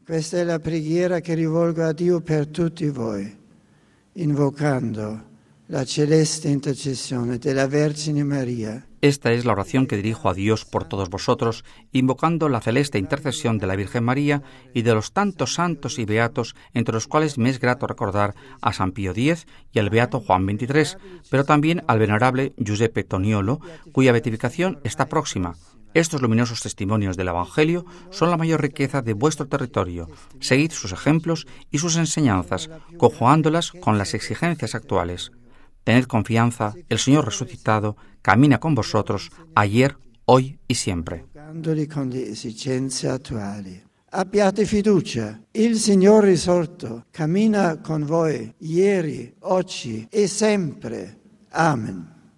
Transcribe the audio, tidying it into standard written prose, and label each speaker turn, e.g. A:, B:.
A: Questa è la preghiera che rivolgo a Dio per tutti voi, invocando la celeste intercesione della Vergine María.
B: Esta es la oración que dirijo a Dios por todos vosotros, invocando la celeste intercesión de la Virgen María y de los tantos santos y beatos, entre los cuales me es grato recordar a San Pío X y al beato Juan XXIII, pero también al venerable Giuseppe Toniolo, cuya beatificación está próxima. Estos luminosos testimonios del Evangelio son la mayor riqueza de vuestro territorio. Seguid sus ejemplos y sus enseñanzas, conjugándolas con las exigencias actuales. Tened confianza, el Señor resucitado camina con vosotros ayer, hoy y siempre.
A: Con le esigenze attuali. Abbiate fiducia, il Signore risorto cammina con voi ieri, oggi e sempre. Amen.